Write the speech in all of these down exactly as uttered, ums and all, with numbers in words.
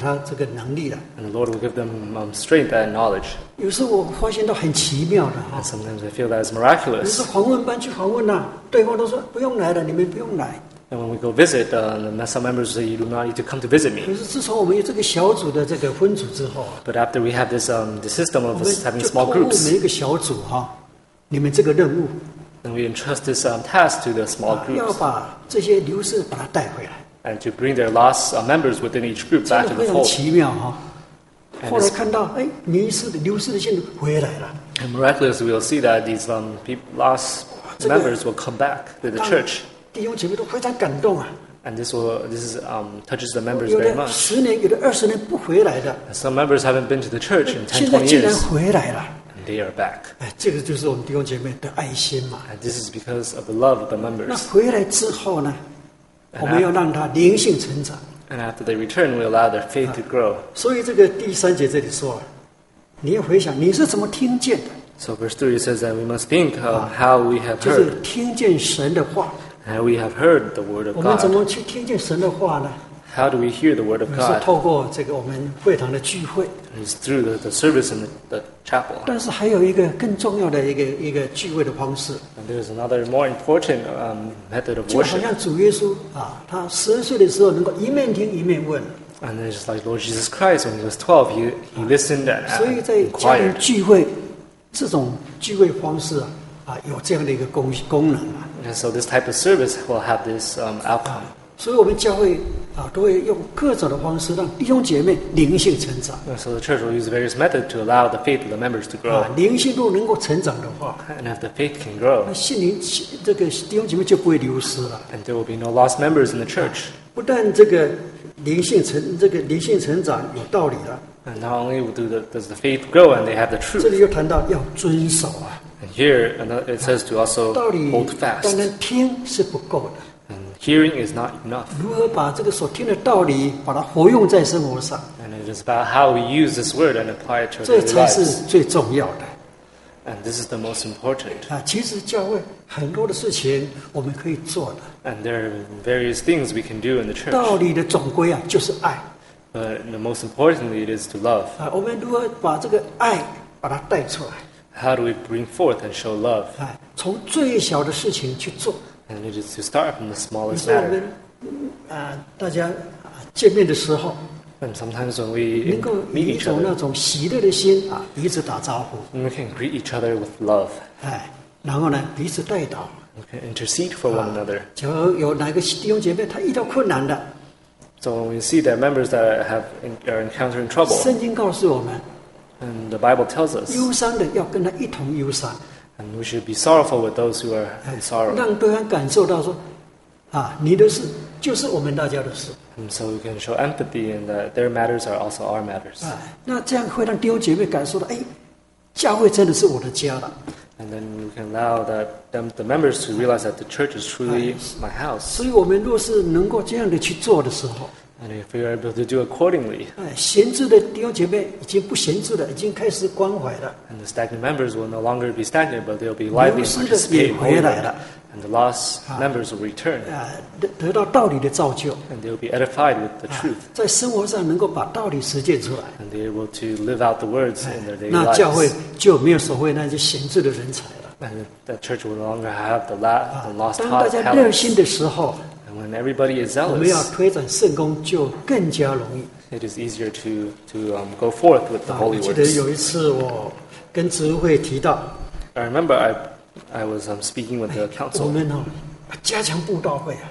他这个能力了。 And the Lord will give them um, strength and knowledge. 有时候我发现到很奇妙的哈 And，sometimes I feel that it's 有时 miraculous. 候访问班去访问呐，对方都说不用来了，你们不用来。 And when we go visit, uh, the, some members say, you do not need to come to visit 可 me. 是自从我们有这个小组的这个分组之后啊， But after we have this um, the system 我 of 们 us having 就 small 透过 groups, 每一个小组哈，你们这个任务 then we entrust this um, task to the small 啊要 groups 把这些流失把它带回来， and to bring their lost uh, members within each group 真 back 的 to 非 the 常 fold. 奇妙哈。 And 后来 it's- 看到哎，迷失的流失的信徒回来了， And miraculously, we'll see that these um, people, lost 这个- members will come back to the 当 church, 弟兄姐妹都非常感动啊。 and this will this is, um, touches the members 有 very 的 much. 十年，有的二十年不回来的， And some members haven't been to the church in 现 ten, 在 twenty 竟然 years, 回来了。 and they are back. 哎，这个就是我们弟兄姐妹的爱心嘛。 And this is because of the love of the 那 members. 回来之后呢，我们要让他灵性成长。 And after they return, we allow their faith to grow. 所以这个第三节这里说，你要回想你是怎么听见的， So verse three says that we must think of how we have 就是 heard, 听见神的话。 how we have heard the word 我 of 们怎 God. 么去听见神的话呢？ How do we hear the word of 是 God? 透过这个我们会堂的聚会， It's through the, the service in the, the chapel. 但是还有一个更重要的一个一个聚会的方式， And there's another more important um, method of 就好 worship. 像主耶稣啊，他十二岁的时候能够一面听一面问， And it's just like Lord Jesus Christ, when he was twelve, he, he listened and 所以 uh, 在家庭 inquired. 聚会这种聚会方式啊，啊有这样的一个功功能啊， And so this type of service will have this um, outcome. 所以我们教会啊都会用各种的方式让弟兄姐妹灵性成长 And so the church will use various methods to allow the faith of the members to grow. 啊，灵性若能够成长的话， And if the faith can grow, 那信灵这个弟兄姐妹就不会流失了。 and there will be no lost members in the church. 不但这个灵性成这个灵性成长有道理了， And not only do the, does the faith grow and they have the 这 truth, 里又谈到要遵守啊， and here another- it says to also 道理 hold 当 fast. 然听是不够的， And hearing is not enough. 如何把这个所听的道理把它活用在生活上， And it is about how we use this word and apply it to our 这 daily 才是 lives. 最重要的 And this is the most important. 啊！其实教会很多的事情我们可以做的， And there are various things we can do in the church. 道理的总归啊就是爱 But the most importantly, it is to love. 啊！我们如何把这个爱把它带出来 How do we bring forth and show love? 啊？从最小的事情去做。 And it is to start from the 你 smallest 说我 matter. 们啊，大家啊见面的时候， And sometimes when we 能够以 meet 一 each 种那 other, 种喜乐的心啊，彼此打招呼， we can greet each other with love. 哎，然后呢，彼此带导。 We can intercede for one another. 假如有哪个弟兄姐妹他遇到困难的， So when we see that members that have are encountering trouble, 圣经告诉我们， and the Bible tells us, 忧伤的要跟他一同忧伤， and we should be sorrowful with those who are in sorrow. 让对方感受到说，啊，你的事就是我们大家的事， And so we can show empathy in that their matters are also our matters. 哎，那这样会让弟兄姐妹感受到，哎，教会真的是我的家了。 And then we can allow that them, the members to realize that the church is truly my house. 所以我们若是能够这样的去做的时候， And if we are able to do accordingly, 哎，闲置的弟兄姐妹已经不闲置了，已经开始关怀了。 and the stagnant members will no longer be stagnant, but they'll be lively and 流失的 participate 也 in 回 holy 来 work. 了。 And the lost members will return, 啊，得得到道理的造就， and they'll be edified with the 啊 truth, 在生活上能够把道理实践出来， and they're able to live out the words in their daily 那教会 lives. 就没有所谓那些闲置的人才了。 And the church will no longer have the, la- 啊 the，lost 当大 ta- 家热 talents. 心的时候， And when everybody is 我们要 zealous, 推展圣功就更加容易。 it is easier to, to um, go forth with the 啊，我 holy 记得 works. 有一次我跟执会提到， I remember I, I was um, speaking with the 我 council, 们哦加强布道会啊，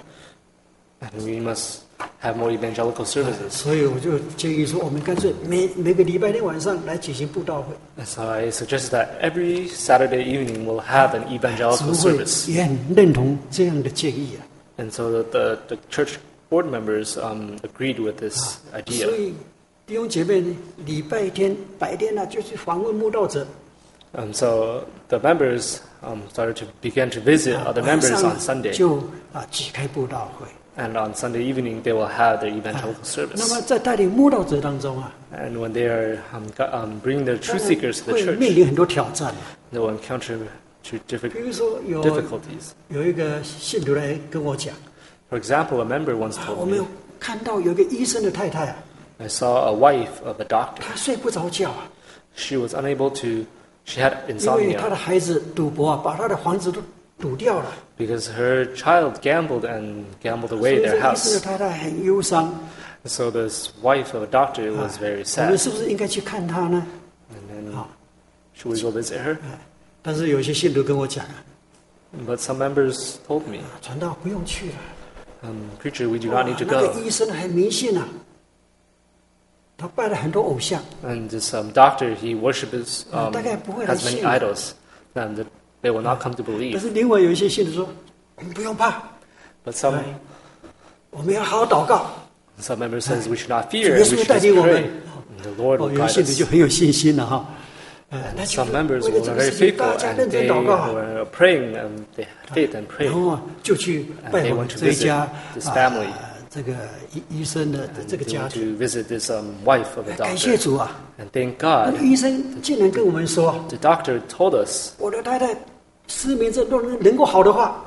and we must have more evangelical services. 所以我就建议说，我们干脆每每个礼拜天晚上来举行布道会。 And so I suggested that every Saturday evening we'll have an 执 evangelical 会 service. 也很认同这样的建议啊。 And so the, the, the church board members um, agreed with this 所 idea. 以弟兄姐妹呢，礼拜天白天呢、就去访问慕道者， And so the members um, started to begin to visit 啊 other 晚 members 上 on Sunday. 就啊举开布道会。 And on Sunday evening they will have their evangelical 那 service. 么在带领慕道者当中啊， And when they are um, got, um, bringing their 当 truth 然 seekers to the 会 church, 面临很多挑战。 they will encounter to different 比如说有 difficulties. 有一个信徒来跟我讲， For example, a member once 啊 told 我们 me 有看到有一个医生的太太啊， I saw a wife of a doctor. 她睡不着觉啊， She was unable to, she had 因为她的 insomnia 孩子赌博啊，把她的房子都赌掉了。 because her child gambled and gambled 所 away 以 their 这医生的 house. 太太很忧伤。 So this wife of a doctor was very 我们 sad. 是不是应该去看她呢？ And then, Ah. should we go visit her? 但是有些信徒跟我讲啊， But some members told me, 传道不用去了。 um, preacher, we do 哇 not need to 那个 go. 医生很迷信啊，他拜了很多偶像。 And this um, doctor, he worships, um, 大概不会来 has many 信。 idols, and that they will not come to 但 believe. 是另外有一些信徒说，我们不用怕， But some 我们要好好祷告。 some members says we should not 主 fear, 耶 and we 稣 should 带 just 领我们 pray.。And the Lord 哦， will 有 guide 些信徒 us. 就很有信心了哈。呃，那就 Some members 为了 were 这个 very 事情， faithful, 大家 and 认真 they 祷告啊。 were praying, and they had faith and 然 prayed. 后啊，就去 And 拜 they 访 went to 这一 visit 家 this 啊 family. 这个医医生的这个 They 家 went 庭。 to visit this um, wife of a 感谢 doctor. 主啊！ And thank 那 God, 个医生竟然跟我们说， the doctor told us, 我的太太失眠症都能能够好的话，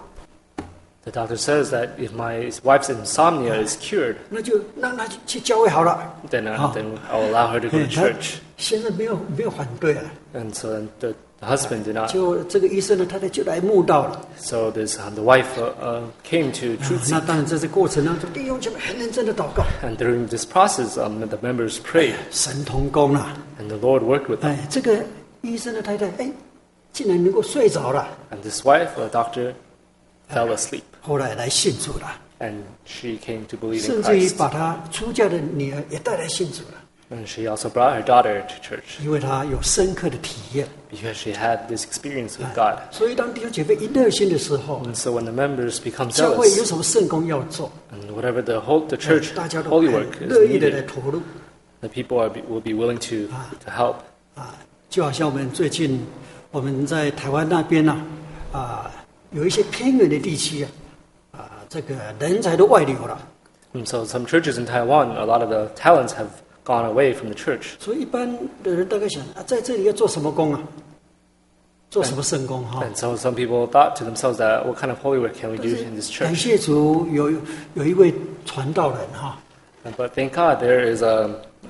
the doctor says that if my wife's insomnia is cured, 那就让她去去教会好了。 then, uh, Oh. then I'll allow her to go 嘿 to 他 church. 先生没有没有反对啊， And so then the, the husband did not. 就这个医生的太太就来慕道了。 So this um, the wife uh, uh, came to 啊 Truth 那 Seek. 当然在这过程当中，弟兄姐妹很认真的祷告， And during this process, um, the members prayed, 神同工啊！ and the Lord worked with them. 哎，这个医生的太太哎，竟然能够睡着了， And this wife, the doctor, fell asleep, 后来来信主了， and she came to believe in 甚至于 Christ. 把她出嫁的女儿也带来信主了， And she also brought her daughter to church 因为她有深刻的体验。 because she had this experience with God. 所以当弟兄姐妹一热心的时候， And so when the members become 教会有 zealous, 什么圣工要做， and whatever the whole the church 大家都 holy 很 work is 乐意的来 needed, 投入。 the people are, be- will be willing to to help. 啊，就好像我们最近我们在台湾那边呢、啊，啊，有一些偏远的地区啊，啊，这个人才都外流了， And so some churches in Taiwan, a lot of the talents have gone away from the church. 所以一般的人大概想啊，在这里要做什么工啊？做什么圣工哈？ And so some people thought to themselves that what kind of holy work can we 但 do 是 in this 感 church? 谢主，有有一位传道人哈， But thank God there is a,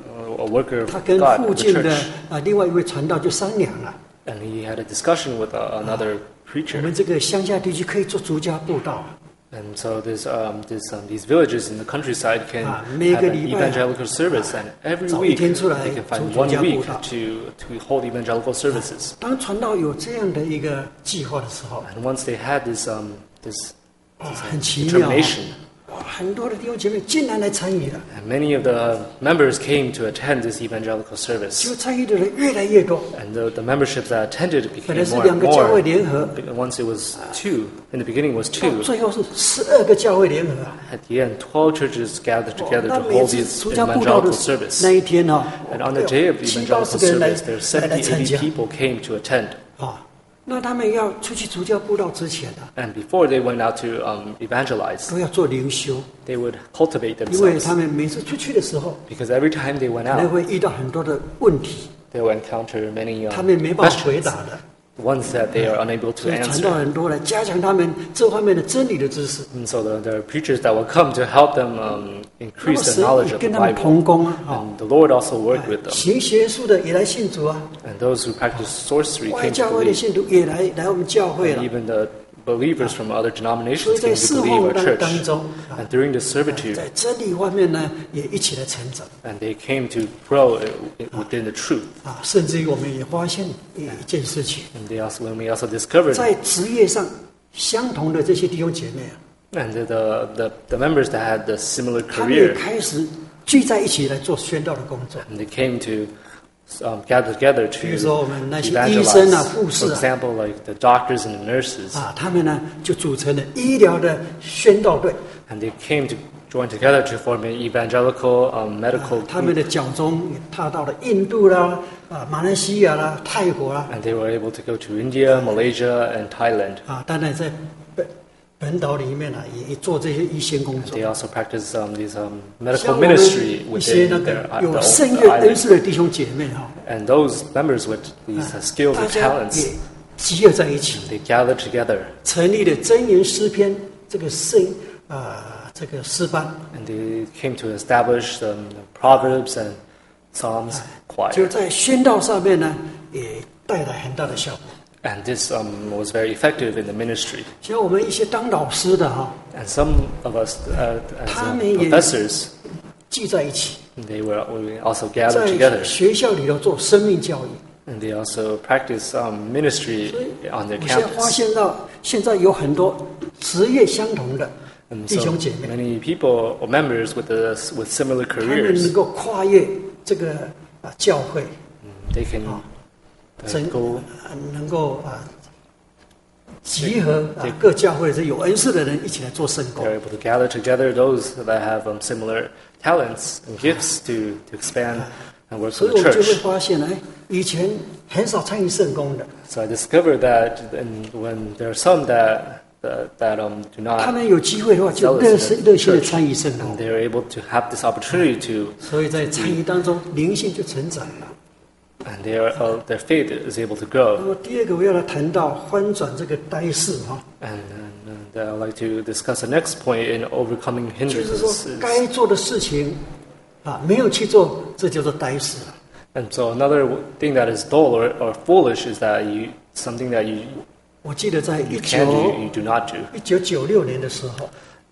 a worker of 他跟 God 附 in the 近的 church. 啊另外一位传道就商量了， And he had a discussion with uh, another 我 preacher. 们这个乡下地区可以做逐家布道。 And so this, um, this, um, these villages in the countryside can Ah, have 每个 an 礼拜， evangelical service, and every 早一 week 天出来， they can find 从 one 主家布 week 道。 to, to hold evangelical services. 当传道有这样的一个计划的时候， And once they had this, um, this, 啊 this 很奇妙、啊 determination, 哇，很多的弟兄姐妹竟然来参与了， and many of the members came to attend this evangelical 就 service. 参与的人越来越多。 And the, the memberships that attended 本 became 来是 more 两 and 个教会 more. 联合， Once it was two, in the beginning was 到 two. 最后是十二个教会联合啊。 At the end, twelve churches gathered 哇 together 那 to 每 hold 次 this 出家布道的 evangelical service. 那一天呢、 And on the day of the 七八 evangelical 十个人来 service, there 来 were 来 seventy, 参 eighty 加 people came to attend. 啊。那他们要出去主教布道之前呢、 And before they went out to um, evangelize, 都要做灵修， they would cultivate 因为 themselves. 他们每次出去的时候， Because every time they went 可能 out, 会遇到很多的问题， they would encounter many 他 um, 们没办法回 questions, 答的。 ones that they are unable to 所以传 answer. 道人多来加强他们这方面的真理的知识。 And so the, there are preachers that will come to help them um, 那么 increase their 神 knowledge 也 of the 跟他们 Bible. 同工啊，啊， And the Lord also worked with them. 行邪术的也来信主啊， And those who practice sorcery 外 came to 教会的 believe. 信徒也来来我们教会 And 了。 even the believers from other 所以 denominations 在 came 侍 to 奉 believe our 当 church. 当中，啊 And during the servitude, 在真理方面呢，也一起来成长 and they came to grow i- within the truth. 啊。甚至于我们也发现一一件事情， And they also, when we also discovered, 在职业上相同的这些弟兄姐妹啊， and the, the, the, the members that had the similar 他们也 career, 开始聚在一起来做宣道的工作。 and they came to um, gather together 比 to 如说我们那些 evangelize. 医生啊、护士 For 啊， example, like the doctors and the nurses, 啊，他们呢就组成了医疗的宣道队。 and they came to join together to form an evangelical um, medical 他们 group, 的脚踪也踏到了印度啦、啊马来西亚啦、泰国啦， and they were able to go to India, Malaysia, and Thailand. 啊，当然在本本岛里面啊，也也做这些医宣工作 They。also practice um, these um, 像 medical 我们 ministry 一些 within 那 their, 个 uh, 有 the 圣 the 乐恩 island. 赐的弟兄姐妹哈， And those members with these uh, skills 大 and 家 talents, 也集合在一起， they gathered together 成立了真言诗篇这个圣啊这个诗班， And they came to establish the Proverbs and Psalms 就 choir. 在宣道上面呢，也带来很大的效果。 And this um, was very effective in the ministry. 像我们一些当老师的哈， And some of us, uh, as uh, 他们也 professors, 聚在一起， they were we also gathered 在 together. 学校里头做生命教育。 And they also practice um, ministry 所以 on their 我现在发 campus. 现到，现在有很多职业相同的 And 弟 so 兄姐妹， many people or members with the, with similar 他们能 careers, 够跨越这个啊教会， they can 啊， uh, 整 go 啊能够啊集合啊各教会这有恩赐的人一起来做圣工 they're。able to gather together those that have um, similar talents and gifts to, to expand and work 所 for 以 the 我们就会 church. 发现，哎，以前很少参与圣工的， So I discovered that and when there are some that that, that um, do 他 not 们有机会的话就 zealous 热 in 心 the 热心的 church, 参与圣工 and，they're able to have this opportunity to, 所以在参与当中灵性就成长了。 and their uh, their faith is able to 那 grow. 么第二个我要来谈到翻转这个呆事哈， And, and, and I'd like to discuss the next point in overcoming 就是说 hindrances. 该做的事情啊没有去做，这叫做呆事了。 And so another thing that is dull or, or foolish is that you something that you, 我记得在一 you can 九 do, you do not do. 一九九六年的时候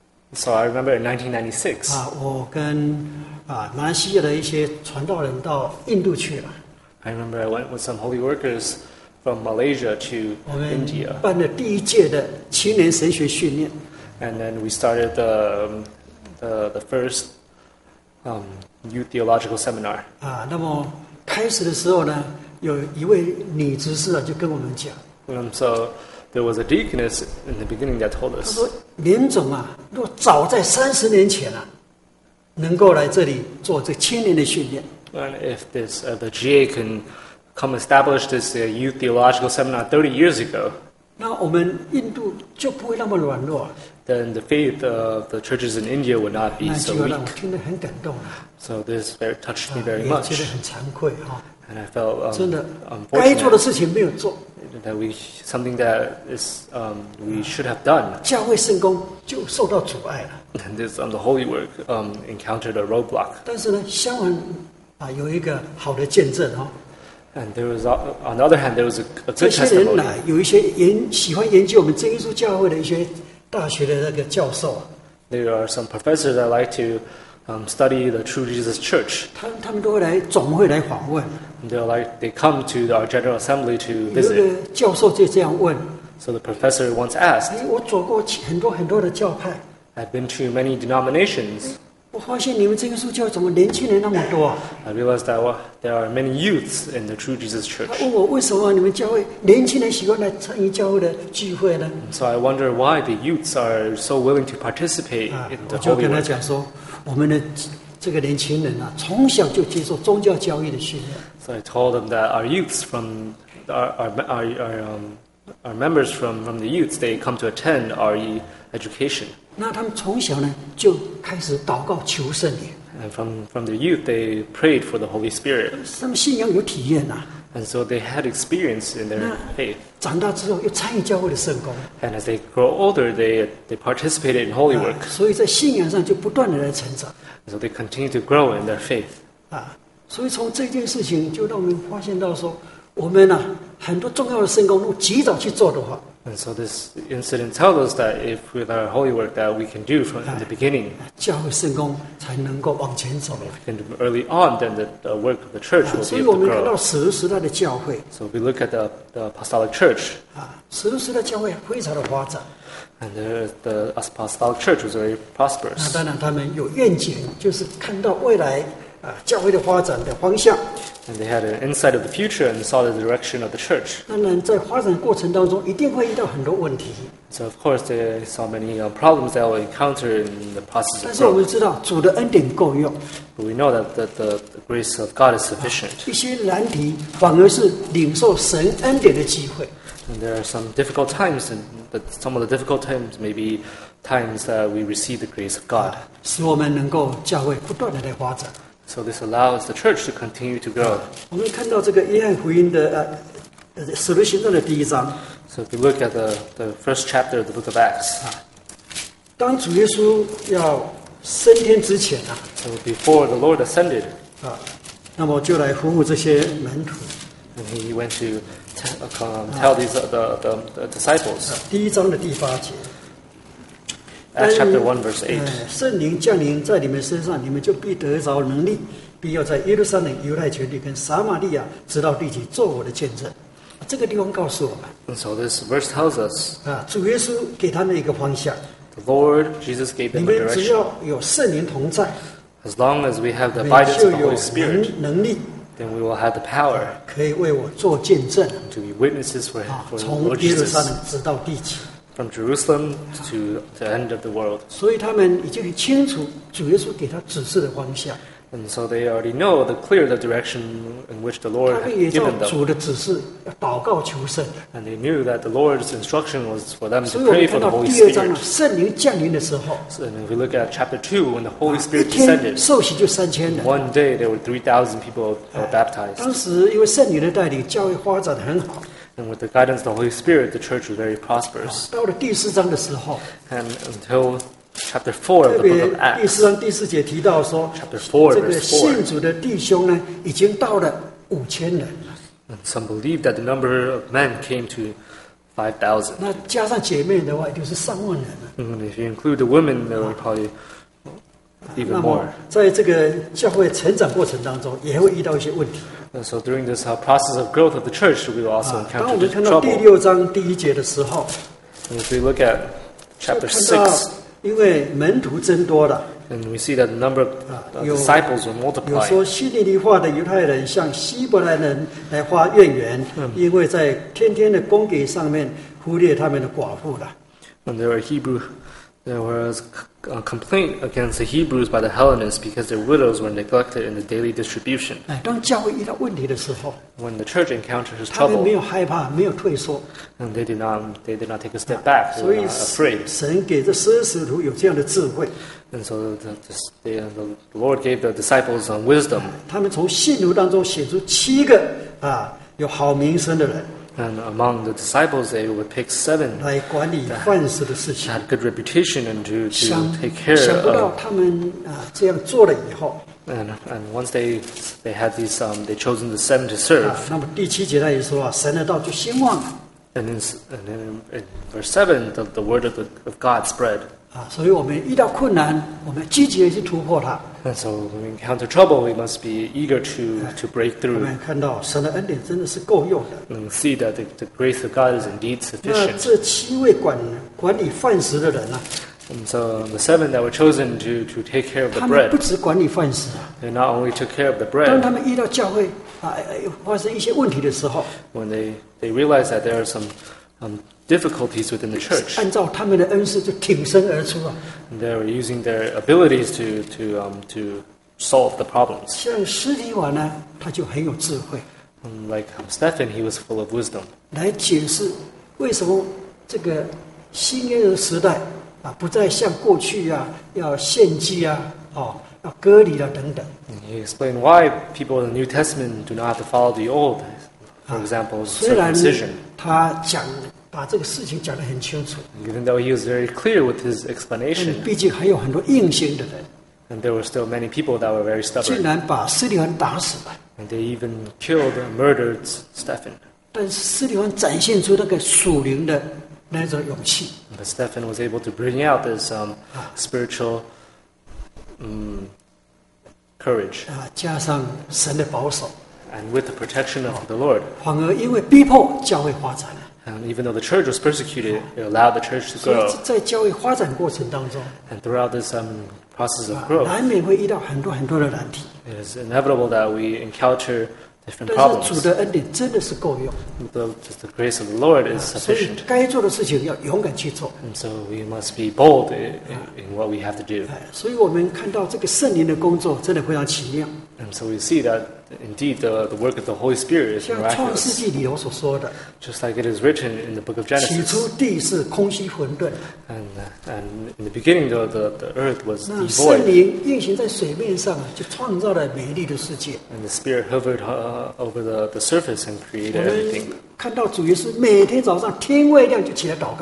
So I remember in nineteen ninety-six, 啊，我跟啊马来西亚的一些传道人到印度去了， I remember I went with some holy workers from Malaysia to 我们 India, 办了第一届的青年神学训练。 and then we started the um, the, the first um, youth theological seminar. 啊，那么开始的时候呢，有一位女执事啊，就跟我们讲， Um, so there was a deaconess in the beginning that told 她 us 说连总啊，若早在三十年前啊，能够来这里做这青年的训练， and if this uh, the G A can come establish this uh, youth theological seminar thirty years ago, 那我们印度就不会那么软弱。 then the faith of the churches in India would not be 那 so 句话让我 weak. 听得很感动啊， So this very, touched 啊 me very 也觉 much, 得很惭愧哈、 and I felt 真 um, 的，该做的 unfortunate 事情没有做， that we something that is um, we should have done, 教会圣工就受到阻碍了。 and this on the holy work um, encountered a roadblock. 但是呢，相反啊，有一个好的见证哈、 And there was, uh, on the other hand, there was a, a 这 good 些人 testimony. 呢，有一些研喜欢研究我们真耶稣教会的一些大学的那个教授啊， There are some professors that like to um, study the True Jesus Church. 他他们都会来总会来访问。 And they're like they come to our General Assembly to 有一 visit. 个教授就这样问： So the professor once asked, 哎，我走过很多很多的教派， "I've been to many denominations. 我发现你们真耶稣教会怎么年轻人那么多啊？ I realized that well, there are many youths in the True Jesus 他 Church. 问我为什么你们教会年轻人喜欢来参与教会的聚会呢？ So I wonder why the youths are so willing to participate 啊 in， 我 the 就 holy 跟他 work. 讲说，我们的这个年轻人啊，从小就接受宗教教育的训练。 So I told them that our youths from our our our, our, um, our members from, from the youths they come to attend R E education. 那他们从小呢就开始祷告求圣灵， And from, from their youth, they prayed for the Holy Spirit. 他们信仰有体验呐、 And so they had experience in their 那 faith. 长大之后又参与教会的圣工， And as they grow older, they, they participated in holy 啊 work. 所以在信仰上就不断的来成长 And so they continue to grow in their faith. 啊。所以从这件事情就让我们发现到说，我们啊很多重要的圣工，如果及早去做的话， And so this incident tells us that if with our holy work that we can do from the beginning, 教会圣工才能够往前走。 if we can do early on, then the, the work of the church 啊 will 所 be 以我 able to 们看到 grow. 使徒时代的教会 So we look at the, the apostolic church, 啊，使徒时代教会非常的发展。 and the, the apostolic church was very 那 prosperous. 当然他们有愿景，就是看到未来啊教会的发展的方向。 And they had an insight of the future and saw the direction of the church. 当然，在发展过程当中，一定会遇到很多问题。 So of course they saw many uh, problems that will encounter in the process 但 of 是我们 growth. 知道，主的恩典够用， But we know that the, the, the grace of God is sufficient. 一些难题反而是领受神恩典的机会。 And there are some difficult times, and that some of the difficult times may be times that we receive the grace of God. 使我们能够教会不断的来发展。 So this allows the church to continue to grow. 我们看到这个约翰福音的呃呃使徒行传的第一章， So if you look at the, the first chapter of the book of Acts, 当主耶稣要升天之前啊， So before the Lord ascended, 啊，那么就来服务这些门徒。 and he went to t- um, tell these uh, the, the, the disciples. 第一章的第八节， Acts chapter one verse 呃 eight. 圣灵降临在你们身上，你们就必得着能力，必要在耶路撒冷、犹太全地跟撒玛利亚，直到地极，做我的见证。这个地方告诉我们， And so this verse tells us 啊，主耶稣给他们一个方向， the Lord Jesus gave 你 them a 们只 direction. 要有圣灵同在， As long as we have the 你 guidance 们就 of the 有 Holy Spirit, 能能力， then we will have the power 可以为我做见证。 to be witnesses for, 啊， for the 从 Lord 耶路撒 Jesus 冷直到地极。 from Jerusalem to the end of the world. 所以他们已经很清楚主耶稣给他指示的方向， And so they already know the clear the direction in which the 他 Lord 们 had 也照 given them. 主的指示要祷告求圣。 And they knew that the Lord's instruction was for them 所 to 以我们 pray 看 for the 到 Holy 第二章 Spirit. 啊，圣灵降临的时候， So, and if we look at chapter two, when the Holy 一 Spirit 天 descended, 受洗就三千人。 one day there were three thousand people who were baptized. 当时因为圣灵的带领，教会发展的很好。 And with the guidance of the Holy Spirit, the church was very prosperous. 到了第四章的时候， And until chapter four 特 of the 别 book of 第四 Acts, 章第四节提到说 Chapter four,， 这个 verse four. 信主的弟兄呢，已经到了五千人了。 and some believe that the number of men came to five thousand. 那加上姐妹的话，也就是上万人了。 And if you include the women, there were probably even 那 more. 么，在这个教会成长过程当中，也会遇到一些问题。 And so during this uh, process of growth of the church, we will also 啊，当 encounter 我们 this 看到第 trouble. 六章第一节的时候， And if we look at 就 chapter 看到 six, 因为门徒增多了， and we see that the number of uh, 有 disciples were 有 multiplying. 说希利尼化的犹太人向希伯来人来发怨言，因为在天天的供给上面忽略他们的寡妇了。 And there were Hebrew, there was a complaint against the Hebrews by the Hellenists because their widows were neglected in the daily distribution. 哎，当教会遇到问题的时候， When the church encounters 他们没 trouble, 有害怕，没有退缩， and they did not, they did not take a step back. They 所 were 以 not afraid. 神给这十二使徒有这样的智慧， And so the, the, the, the Lord gave the disciples um, wisdom, 他们从信徒当中选出七个啊有好名声的人 and among the disciples, they would pick seven 来管理饭食的事情。 had good reputation and to, 想 to take care 想不到 of. 他们啊这样做了以后 And, and once they they had these, um, they chosen the seven to 啊 serve. 那么第七节他也说啊，神的道就兴旺了 And in, s- and in, in verse seven, the, the word of, the, of God spread. 啊，所以我们遇到困难，我们积极的去突破它。 And so when we encounter trouble, we must be eager to, to break 我 through 们看到神的恩典真的是够用的。 and see that the, the grace of God is indeed 那 sufficient. 这七位管管理饭食的人呢、 And so the seven that were chosen to, to take care of 他 the 们不 bread, 只管理饭食啊， they not only took care of the 当 bread, 他们遇到教会啊呃发生一些问题的时候， when they, they realized that there are some um, difficulties within the church, 按照他们的恩赐就挺身而出啊。 and they were using their abilities to, to, um, to solve the problems. 像施提瓦呢，他就很有智慧， And like um, Stephen, he was full of wisdom. 来解释为什么这个新约的时代啊，不再像过去啊，要献祭啊，哦，要割礼啊等等。 And he explained why people in the New Testament do not have to follow the Old, for example, 虽然 circumcision. 他讲把这个事情讲得很清楚， Even though he was very clear with his 但 explanation, 毕竟还有很多硬性的人， and there were still many people that were very 竟 stubborn, 然把斯蒂凡打死了。 and they even killed and murdered Stephen. 但是斯蒂凡展现出那个属灵的那种勇气， But Stephen was able to bring out this um, spiritual um, courage, 啊，加上神的保守， and with the protection of the Lord. 反而因为逼迫教会发展了。 And even though the church was persecuted, it allowed the church to 所以 grow. 在教会发展过程当中， And throughout this um, process of 啊， growth, 难免会遇到很多很多的难题。 it is inevitable that we encounter different 但是主 problems. 的恩典真的是够用， The, just the grace of the Lord is 所以 sufficient. 该做的事情要勇敢去做。 And so we must be bold in, in, in what we have to do. 哎，所以我们看到这个圣灵的工作真的非常奇妙。 And so we see that indeed the, the work of the Holy Spirit is 像创世 miraculous. 纪里头所说的， Just like it is written in the book of 起 Genesis. 初地是空虚混沌， And, uh, and in the beginning, the, the, the earth was 那 devoid, 圣灵运行在水面上啊，就创造了美丽的世界。 and the Spirit hovered uh, over the, the surface and 我 created 们 everything. 看到主耶稣每天早上天未亮就起来祷告，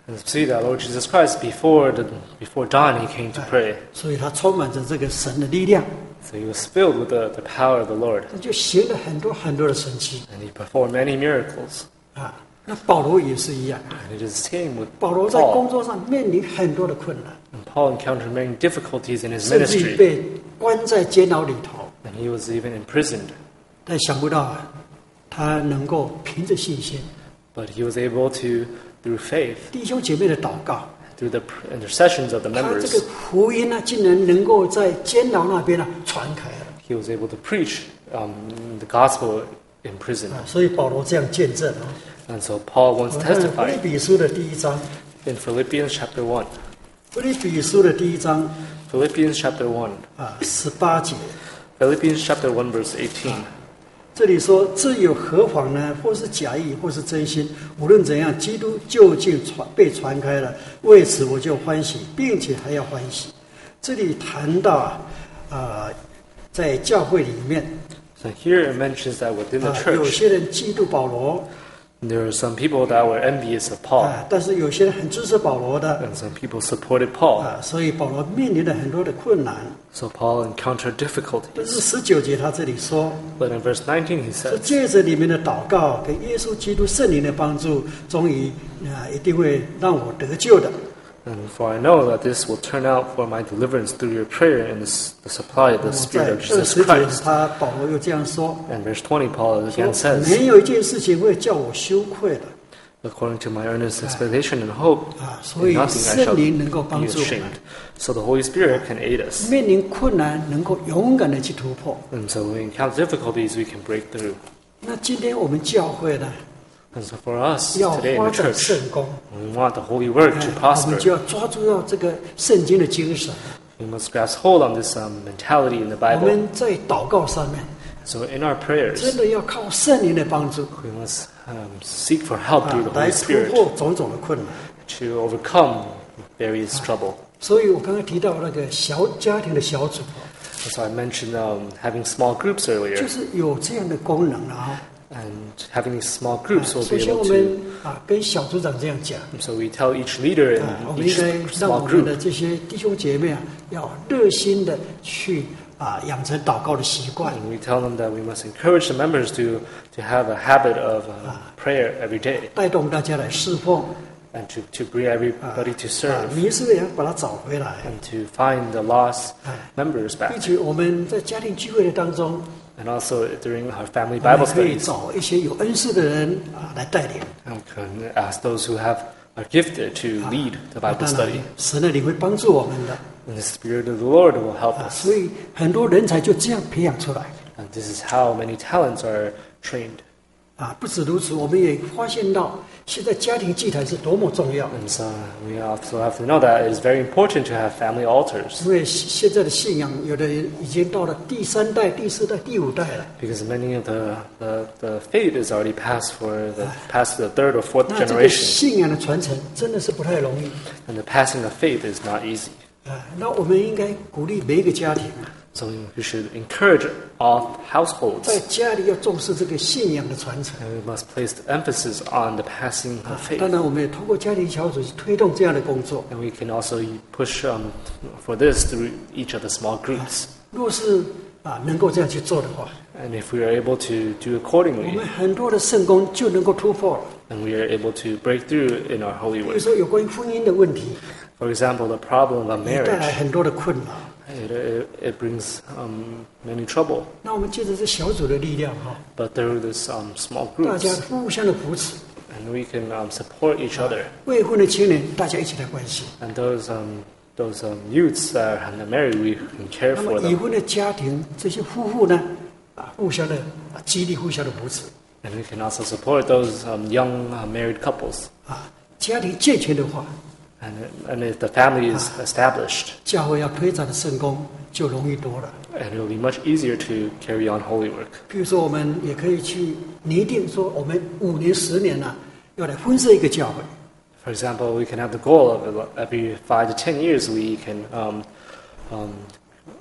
And see that Lord Jesus Christ, before the, before dawn, he came to pray. 所以他充满着这个神的力量， So he was filled with the, the power of the Lord. 他就行了很多很多的神迹 And he performed many miracles. 啊。那保罗也是一样， And it is the same with 保罗在工 Paul. 作上面临很多的困难， And Paul encountered many difficulties in his 甚至于 ministry. 被关在监牢里头。 And he was even imprisoned. 但想不到啊，他能够凭着信心， But he was able to, through faith, 弟兄姐妹的祷告， through the intercessions of the 他这 members, 个福音呢，竟然能够在监牢那边呢传开了 he was able to preach um, the gospel in prison. 啊。所以保罗这样见证啊。 And so Paul once 我们看腓 testified 立比书的第一章， in Philippians chapter one. 腓立比书的第一章 Philippians chapter one. 啊十八节， Philippians chapter one verse eighteen. 这里说：“这有何妨呢？或是假意，或是真心，无论怎样，基督究竟传被传开了，为此我就欢喜，并且还要欢喜。”这里谈到啊，呃，在教会里面 So here it mentions that within the 啊，有 church, 些人嫉妒保罗 there are some people that were envious of Paul, 啊，但是有些人很支持保罗的 and some people supported Paul. 啊，所以保罗面临了很多的困难。 So Paul encountered 但 difficulties. 是十九节他这里说， But in verse nineteen he 说 says, 借着你们的祷告跟耶稣基督圣灵的帮助，终于啊一定会让我得救的。 And for I know that this will turn out for my deliverance through your prayer and the, s- the supply of the 在 Spirit 二 of 十 Jesus 节 Christ. 他保罗又这样说， And verse twenty, Paul 说 again says, 没有一件事情会叫我羞愧的 according to my earnest expectation and hope, 啊， in 所以 nothing I shall 圣灵能够 be 帮助我们 ashamed. So the Holy Spirit can aid us. 面临困难能够勇敢的去突破。 And so when we encounter difficulties, we can break through. 那今天我们教会呢， And so for us 要 today in 发 the 展 church, 圣功， we want the holy work 哎 to 我们 prosper. 就要抓住到这个圣经的精神。 We must grasp hold on this um, mentality in the 我 Bible. 们在祷告上面， So in our 真 prayers, 的要靠圣灵的帮助 we must um, seek for help 啊 through the， 来 Holy 突 Spirit 破种种的困难。 to overcome various trouble. 所以我刚刚提到那个小家庭的小组， So I mentioned um, having small groups earlier, 就是有这样的功能了啊。 and having these small groups will 首 be 先，我 able 们 to. 啊跟小组长这样讲 So we tell each leader 啊，我 in 们应 each 该让 small 我们的 group, 这些弟兄姐妹啊，要热心的去啊养成祷告的习惯。 and we tell them that we must encourage the members to, to have a habit of uh, prayer every day, 带动大家来侍奉 and to, to bring everybody to 啊， serve, 迷失的人把他找回来， and to find the lost members 并 back. 且我们在家庭聚会的当中， And also during our family 我 Bible 们可以 studies, 找一些有恩赐的人啊来带领。 and we can ask those who have are gifted to lead the 啊 Bible 当然 study. 神的灵会帮助我们的 And the Spirit of the Lord will help 啊， us. 所以很多人才就这样培养出来 And this is how many talents are trained. 啊。不止如此，我们也发现到现在家庭祭坛是多么重要， And so we also have to know that it is very important to have family altars, 因为现在的信仰，有的人已经到了第三代、第四代、第五代了。 because many of the, the, the faith is already passed for the past the third or fourth 那这个 generation. 信仰的传承真的是不太容易 And the passing of faith is not easy. 啊。那我们应该鼓励每一个家庭啊， So we should encourage all households, 在家里要重视这个信仰的传承。 and we must place the emphasis on the passing of faith. 当然，我们也通过家庭小组去推动这样的工作。 And we can also push um, for this through each of the small groups. 若是啊能够这样去做的话， And if we are able to do 我 accordingly, 们很多的圣工就能够突破了。 and we are able to break through in our holy 比如 work. 说有关于婚姻的问题， For example, the problem of 也带来 marriage, 很多的困扰。 it, it, it brings um, many trouble. 那我们借着这小组的力量哈， But through this um, small 大家 groups, 互相的扶持， and we can um, support each other. 未婚的青年大家一起来关心。 And those um, those um, youths that are not married, we can care 那 for 么已 them. 婚的家庭这些夫妇呢，啊，互相的啊激励，互相的扶持 And we can also support those um, young uh, married couples. 啊。家庭健全的话， And, and if the family is established, 教会要推展的圣工就容易多了。 and it will be much easier to carry on holy work. 比如说，我们也可以去拟定说，我们五年、十年呢、要来分设一个教会。 For example, we can have the goal of every five to ten years we can um, um,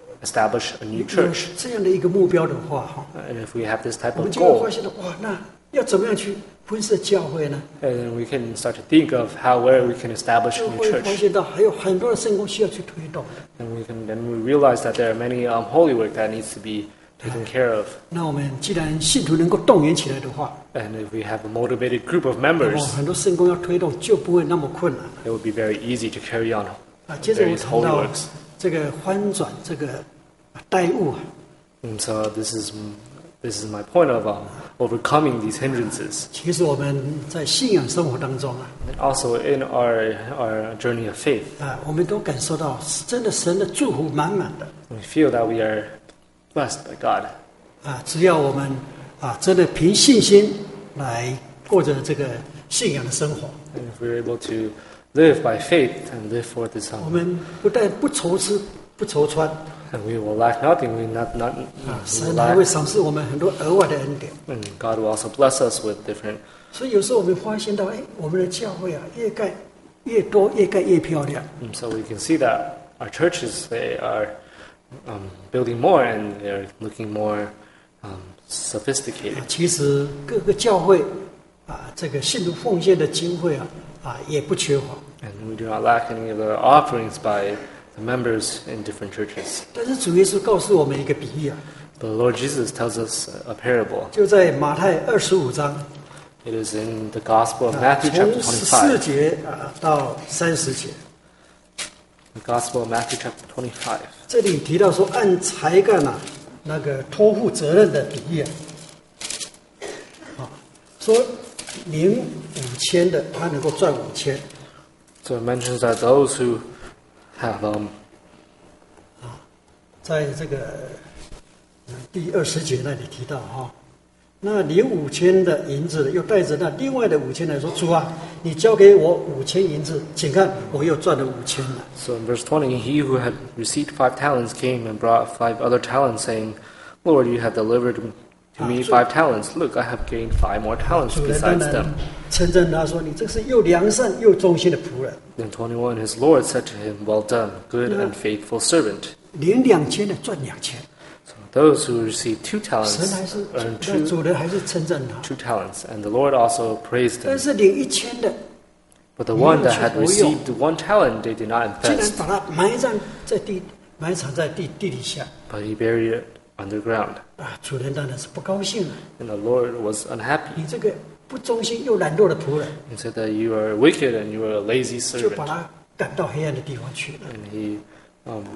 establish a new 有 church. 这样的一个目标的话，哈， And if we have this type 我们 of 就会 goal, 发现到，哇，那要怎么样去分设教会呢？ And we can start to think of how where we can establish 就 a new 会发 church. 现到还有很多的圣工需要去推动的。 And we can then we realize that there are many um, holy work that needs to be taken care of. 那我们既然信徒能够动员起来的话， And if we have a motivated group of 那么 members, 很多圣工要推动就不会那么困难了。 it would be very easy to carry on 啊，接着我 various 谈 holy 到 works. 这个翻转这个呆物啊， And so this is this is my point of um, overcoming these hindrances. 其实我们在信仰生活当中啊， And also in our our journey of faith, 啊，我们都感受到真的神的祝福满满的 we feel that we are blessed by God. 啊，只要我们啊真的凭信心来过着这个信仰的生活， And if we're able to live by faith and live for this 我 um, 们不但不愁吃不愁穿 and we will lack nothing, we not not 啊， we 神 will 还会 lack, 赏赐我们很多额外的恩典。 and God will also bless us with different. 所以有时候我们发现到，哎，我们的教会啊，越盖越多，越盖越漂亮。 And so we can see that our churches, they are um, building more and they're looking more um, sophisticated. 啊其实各个教会啊，这个信徒奉献的经费啊，啊也不缺乏。 And we do not lack any of the offerings by the members in different churches. 但是主耶稣告诉我们一个比喻啊， But the Lord Jesus tells us a parable. 就在马太二十五章， It is in the Gospel of 啊 Matthew 从 chapter 十四 twenty-five. 节啊到三十节， The Gospel of Matthew chapter twenty-five. 这里提到说按才干啊，那个托付责任的比喻啊，啊，说领五千的他能够赚五千。 So it mentions that those who have um, 在这个呃第二十节那里提到哈、那领五千的银子的又带着那另外的五千来说：“主啊，你交给我五千银子，请看我又赚了五千了。 so in verse twenty, he who had received five talents came and brought five other talents, saying, Lord, you have delivered to me five talents. Look, I have gained five more ” talents 主人当 besides 然 them. 称赞他说：“你这是又良善又忠心的仆人， Then twenty-one, his Lord said to him, Well done, good and faithful servant. 领两千的赚两千。 So those who received two ” 神 talents 还是 earned 那 two, 主人还是称赞他， two talents, and the Lord also praised 但 him. 是领一千的 But the one that had received one talent, they did not 竟然 invest, 把它埋葬在地，埋藏在地地底下 but he buried it underground. 啊！主人当然是不高兴了。 And the Lord was unhappy 你这个不忠心又懒惰的仆人， and said that you are wicked and you are a lazy 就把 servant. 他赶到黑暗的地方去了。 And he um,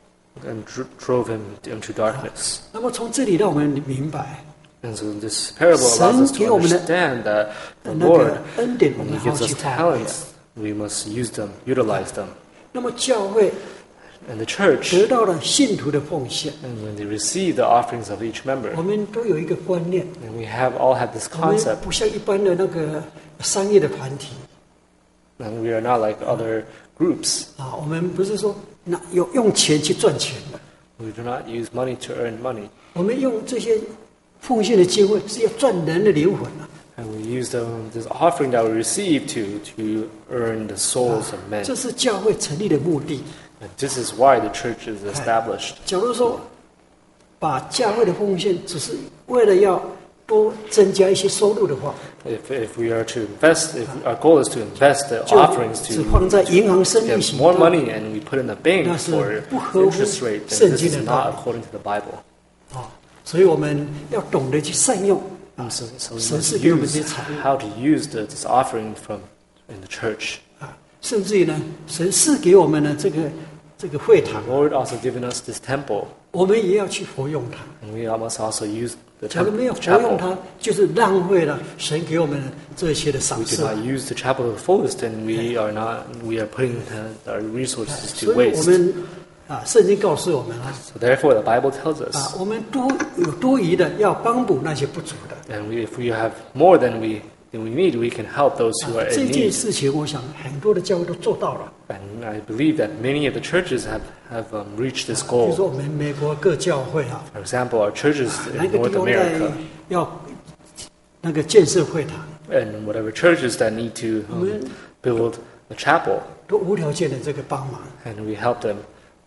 and dr- drove him into darkness. 那么从这里让我们明白， And so this parable allows us to 神给我们的- understand that the 那 Lord, 个恩典我 when 们 he 好 gives 去 us 发挥。 talents, we must use them, utilize them. 那么教会 And the church, 得到了信徒的奉献， and when they receive the offerings of each member, 我们都有一个观念， and we have all have this 我们 concept, 不像一般的那个商业的团体 and we are not like other groups. 啊，我们不是说拿有用钱去赚钱的， We do not use money to earn money, 我们用这些奉献的机会是要赚人的灵魂啊。 and we use the, this offering that we receive to to earn the souls of men. 这是教会成立的目的。 And this is why the church is established. 假如说把教会的奉献只是为了要多增加一些收入的话， If, if we are to invest, if our goal is to invest the 就 offerings 只 to 放在银行生利 get 息， more money and we put in the bank 那是 for 不合乎 interest rate, then 圣 this 经 is 的道 not 理 according to the Bible. 啊，所以我们要懂得去善用 And so, so we 神 must 是给我们 use 这些财物 how to use the, this offering from in the church. 啊，甚至于呢，神是给我们的这个这个会堂 The，Lord also given us this temple, 我们也要去活用它。 and we must also use the 假如 temple 没有 the 活用 chapel. 它，就是浪费了神给我们这些的赏 We do 赐。 not use the chapel to the fullest, and we are not. We are putting uh, our resources 所 to 以我 waste. 们啊，圣经告诉我们啊， So therefore, the Bible tells 啊 us,， 我们多有多余的要帮补那些不足的。 and we, if we have more than we than we need, we can help those who are 这 in 件 need. 事情，我想很多的教会都做到了。 And I believe that many of the churches have have um, reached this 比如说 goal. 我们美国各教会啊， For example, our churches 哪 in 个 North 地方在 America, 要那个建设会堂， and whatever churches that need to um, Amen. build a chapel, 都无条件的这个帮忙。 and we help them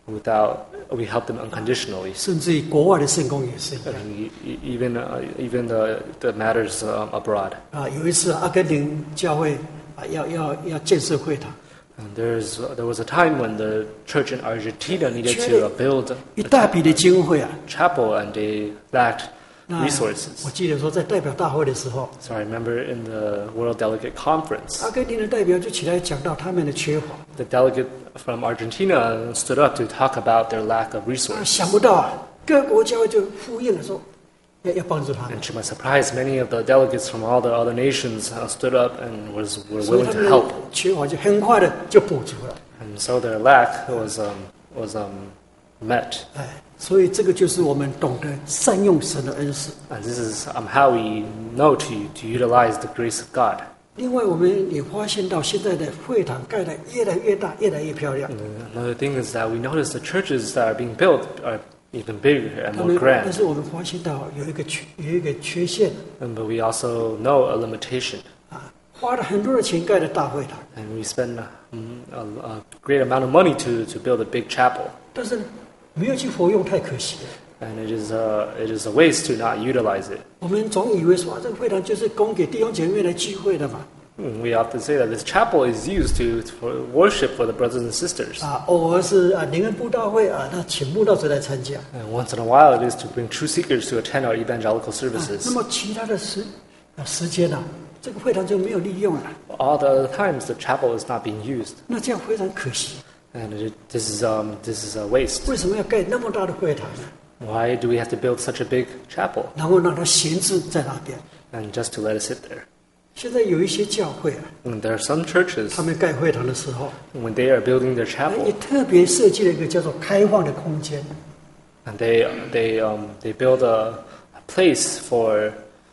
without we help them unconditionally. 甚至于国外的圣工也是一样。 And e- even uh, even the the matters um, abroad. 啊，有一次阿根廷教会啊要要要建设会堂， And there's uh, there was a time when the church in Argentina needed Surely- to uh, build 一 a 大笔的经费啊。 chapel, and they lacked 那 resources. 我记得说在代表大会的时候， So I remember in the World Delegate Conference, 阿根廷的代表就起来讲到他们的缺乏。 the delegate from Argentina stood up to talk about their lack of 啊， resources. 想不到啊，各国教会就呼应了说，要要帮助他们 And，to my surprise, many of the delegates from all the other nations uh, stood up and was were 所以 willing 他 to 们 help. 的缺乏就很快的就补足了。 And so their lack was um, was um, met. 哎，所以这个就是我们懂得善用神的恩赐。 And this is um, how we know to to utilize the grace of God. 另外，我们也发现到现在的会堂盖得越来越大，越来越漂亮。 And another thing is that we notice the churches that are being built are even bigger and 他 more 们，但 grand. 是我们发现到有一个缺，有一个缺陷 And, but we also know a limitation. 啊，花了很多的钱盖的大会堂， And we spend um, a, a great amount of money to, to build a big chapel. 但是没有去活用，太可惜了。 And it is, a, it is a waste to not utilize it. 我们总以为说、啊、这个会堂就是供给弟兄姐妹来聚会的嘛， Mm, We often say that this chapel is used to for worship for the brothers and sisters. 啊，偶尔是啊灵恩布道会啊，那请布道者来参加。 And once in a while, it is to bring true seekers to attend our evangelical 啊 services. 那么其他的时啊时间呢、啊，这个会堂就没有利用了， All the other times, the chapel is not being used. 那这样非常可惜。 And it, this, is, um, this is a waste. 为什么要盖那么大的会堂呢？ Why do we have to build such a big chapel? 然后让它闲置在那边。 And just to let it sit there. 现在有一些教会啊， And there are some churches, 他们盖会堂的时候， when they are building their 也 chapel, 特别设计了一个叫做开放的空间。 and they, they, um, they build a, a place for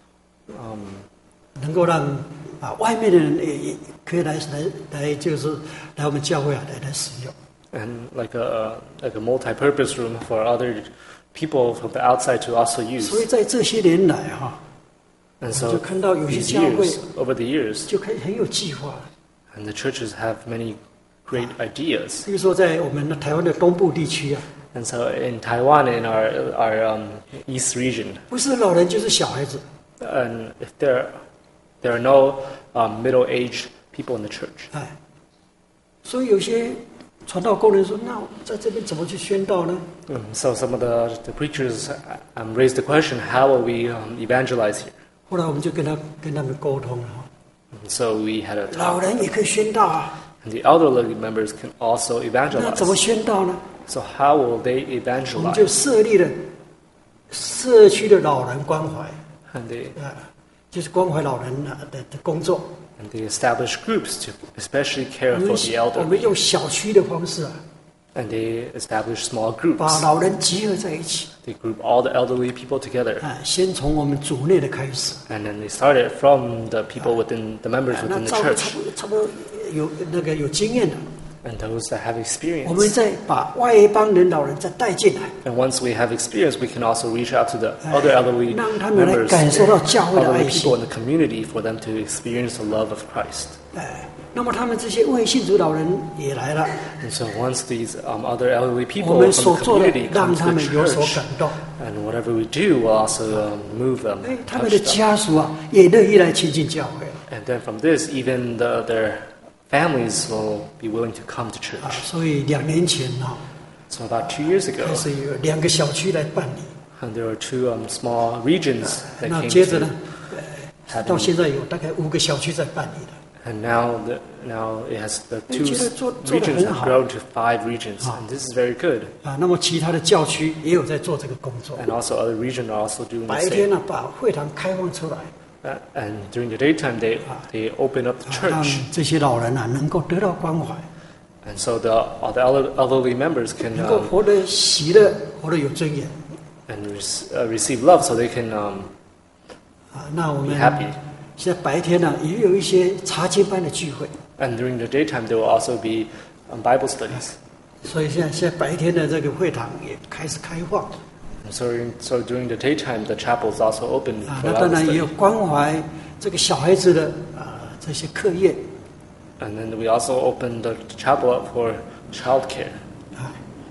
um, 能够让啊外面的人也也可以来来来，就是来我们教会啊来来使用。 and like a, like a multi-purpose room for other people from the outside to also use. 所以在这些年来哈、 And 就 so 看到有些 these 教会 years, over the years, 就可以很有计划。 and the churches have many great ideas. 比如说在我们的台湾的东部地区啊， And so in Taiwan, in our, our um, east region, 不是老人就是小孩子， and if there, there are no um, middle-aged people in the church. 哎，所以有些传道工人说，那在这边怎么去宣道呢？ Um, so some of the, the preachers um, raised the question, how will we um, evangelize here? 后来我们就跟他跟他们沟通了哈， And so we had a 老 talk. 人也可以宣道啊， And the elderly members can also 那怎么 evangelize. 宣道呢？ So how will they 我们就 evangelize? 设立了社区的老人关怀， And they, 啊，就是关怀老人啊的的工作。 and they establish groups to especially care 我们 for the 我们 elderly. 用小区的方式啊， And they establish small 把 groups. 老人集合在一起， They group all the elderly people together. 啊，先从我们组内的开始。 And then they started from the people within the members 啊那 within the 照顾差 church. 不多差不多有那个有经验的， And those that have 我们 experience. 再把外邦人老人再带进来， And once we have experience, we can also reach out to the 哎 other elderly 让他们来 members, 感受到教会的 elderly 爱 people 心。 in the community for them to experience the love of Christ. 哎，那么他们这些未信主老人也来了， And so once these um, other elderly 我 people 们 from 所 the 做的 community 让 come 他 to 们 the 有所 church, 感动。 and whatever we do will also um, move them, 哎，他们 touch 的 them. 家属啊也乐意来亲近教会 And then from this, even the, their families will be willing to come to 啊， church. 所以两年前啊， So about two years ago, 开始有两个小区来办理， and there were two um, small regions that 那 came 接着 to 呢，呃到 having, 现在有大概五个小区在办理了。 and now the, now it has the 哎， two 觉得 s- 做-做得 regions 很 have 好。 grown to five regions, Ah. and this is very good. 啊，那么其他的教区也有在做这个工作。 And also other regions are also doing the 白天 same. 呢，把会堂开放出来， Uh, and during the daytime, they they open up the 啊让 church, 这些老人啊能够得到关怀， and so the all the elder- elderly members can 能够 um, 活得喜乐，活得有尊严。 and rec- uh, receive love, so they can um, 啊，那我 be 们 happy. 现在白天呢也有一些查经班的聚会， And during the daytime, there will also be um, Bible studies. 所以现在现在白天的这个会堂也开始开放。 And so, in, so during the daytime, the chapel is also open 啊， for 那当 Bible 然也有 study. 关怀这个小孩子的啊这些课业 And then we also open the chapel up for childcare. 啊。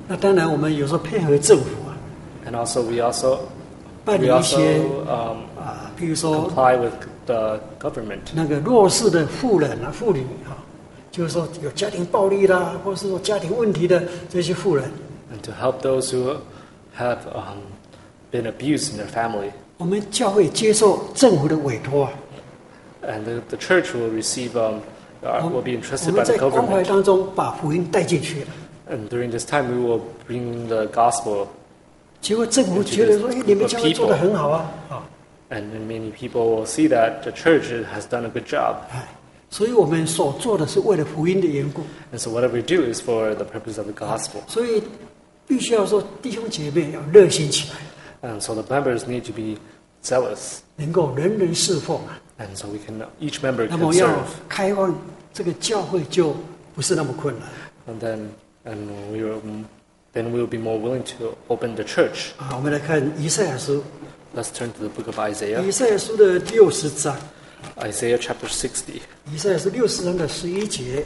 那当然，我们有时候配合政府啊， And also, we also 办理 we 一些 also um, 啊，比如说 comply with the government. 那个弱势的妇人啊、妇女啊，就是说有家庭暴力啦，或是说家庭问题的这些妇人， And to help those who have um, been abused in their family. 我们教会接受政府的委托啊， And the, the church will receive, um, uh, will be 我 entrusted 们 by the 在关怀 government. 当中把福音带进去了。 And during this time, we will bring the gospel. 结果政府觉得说：“哎，你们教会做得很好啊，啊， And many people will see that the church has done a good job. 哎，所以我们所做的是为了福音的缘故， And so whatever we do is for the purpose of the gospel. 所以必须要说弟兄姐妹要热心起来， And so the members need to be zealous. 能够人人侍奉啊。 And so we can, each member 那 can 么要 serve. 开放这个教会就不是那么困难 And then, and we will, then we will be more willing to open the church. 啊。我们来看以赛亚书， Let's turn to the book of Isaiah. 以赛亚书的六十章， Isaiah chapter sixty. 以赛亚书六十章的十一节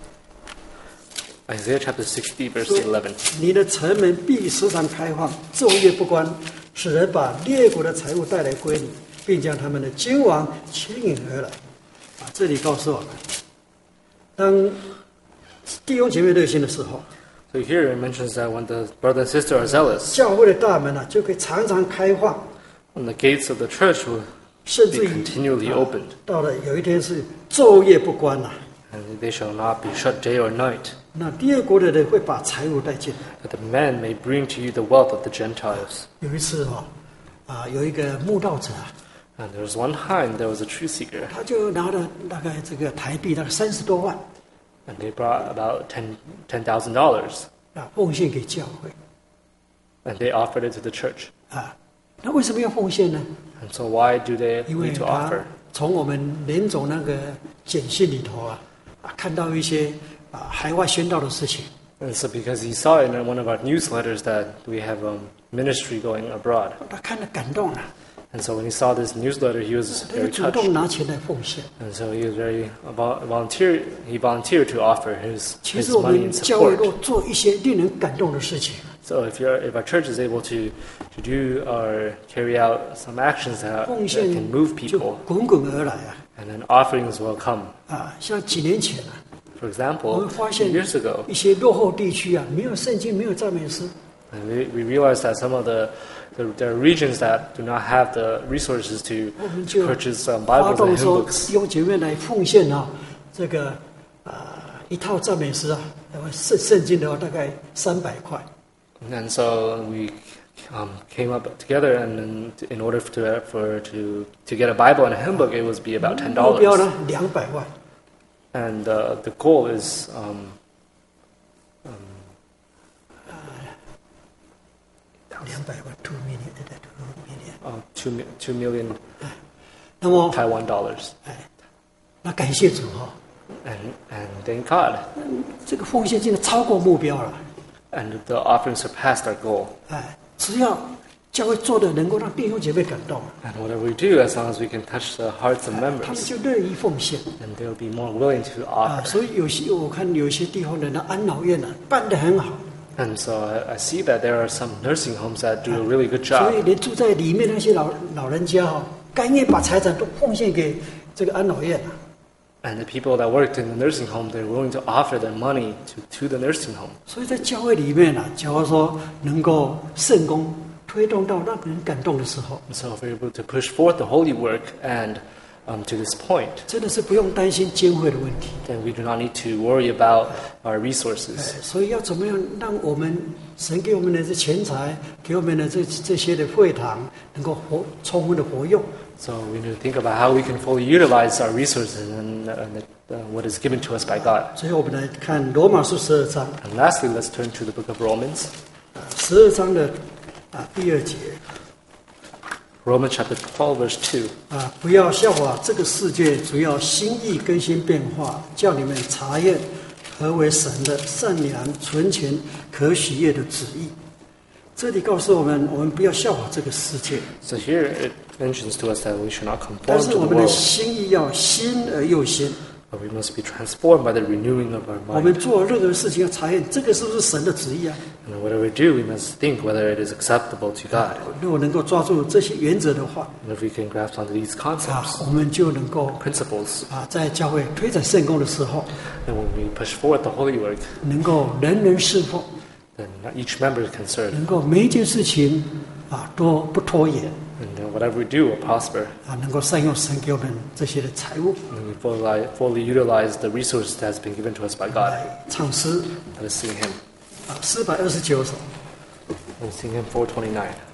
Isaiah chapter sixty, verse 说 eleven.：“ 你的城门必时常开放，昼夜不关，使人把列国的财物带来归你，并将他们的君王牵引而来。”啊，这里告诉我们，当弟兄姐妹热心的时候， So here it mentions that when the brother and sister are zealous, 教会的大门啊就可以常常开放， and the gates of the church will 甚至 be 于 continually 啊 opened, 到了有一天是昼夜不关呐、 and they shall not be shut day or night, 那第二国的人会把财物带进来。 that the men may bring to you the wealth of the Gentiles. 有一次哈、啊，有一个慕道者啊， And there was one time there was a truth seeker, 他就拿了大概这个台币大概三十多万 and they brought about ten ten thousand dollars, 啊，奉献给教会 and they offered it to the church. 啊。那为什么要奉献呢？ And so why do they 因为 need to 他 offer? 从我们联总那个简讯里头啊啊看到一些啊海外宣道的事情， And so because he saw in one of our newsletters that we have um, ministry going abroad. 他看了感动了， And so when he saw this newsletter, he was 他就 very 主 touched. 动拿钱来奉献。 And so he was very vol- volunteer. He volunteered to offer his 其 his 实我 money 们 and 教会 support. 若做一些令人感动的事情， So if you're if our church is able to to do or carry out some actions that, 奉 that 献 can move 就 people, 滚滚而来啊 and then offerings will come. 啊！像几年前啊， For 我 example, 们发 a 现 few years ago, 一些落后地区啊，没有圣经，没有赞美诗， and we, we realized that some of the the, there are regions that do not have the resources to 我们就 purchase um, 发 Bibles 动 and 说 hymn books. 弟兄姐妹来奉献啊，这个啊一套赞美诗啊，然后圣圣经的话大概三百块。 And so we um, came up together, and then in order to for to to get a Bible and a hymn book, it was be about ten 目标 dollars. 呢两百万， And uh, the goal is um, 两百万 two million，对对 two million。 uh, two mi- two million 那么 Taiwan dollars. 那感谢主哈、 And and thank God, 这个奉献真的超过目标了。 and the offering surpassed our goal. 哎，只要教会做的能够让弟兄姐妹感动， And whatever we do, as long as we can touch the hearts of 他们 members, 就乐意奉献 then they'll be more willing to 啊。 offer. 所以有些我看有些地方的那安老院呢、啊、办得很好， And so I, I see that there are some nursing homes that do a really good 所 job. 以连住在里面那些老老人家哈、甘愿把财产都奉献给这个安老院啊。 And the people that worked in the nursing home, they're willing to offer their money to, to the nursing home. 所以在教会里面啊，假如说能够圣功推动到让人感动的时候， And so if we're able to push forth the holy work and um, to this point, 真的是不用担心经费的问题。 then we do not need to worry about our resources. 哎，所以要怎么样让我们神给我们的这钱财，给我们的这这些的会堂能够活充分的活用？ So we need to think about how we can fully utilize our resources and, and uh, what is given to us by God. 所以我们来看罗马书十二章， And lastly, let's turn to the book of Romans. 十二章的啊第二节 Romans chapter twelve, verse two. 啊，不要效法这个世界，主要心意更新变化，叫你们查验何为神的善良、纯全、可喜悦的旨意。这里告诉我们，我们不要效法这个世界， So here it mentions to us that we should not 但 conform 是 to 我 the 们的 world, 心意要新而又新。 But we must be transformed by the renewing of our 我们 mind. 做任何事情要查验这个是不是神的旨意啊。 And whatever we do, we must think whether it is acceptable to God. 如果能够抓住这些原则的话， And if we can grasp onto these 啊 concepts, 我们就能够 principles, 啊在教会推展圣功的时候， and when we push forward the holy work, 能够人人侍奉， then each member can serve. 能够每一件事情啊都不拖延 And then whatever we do will prosper. 啊，能够善用神给我们这些的财物 And we fully, fully utilize the resources that has been given to us by God. 来唱诗 Let us sing him. 啊，四百二十九首。 Let's sing him four twenty-nine.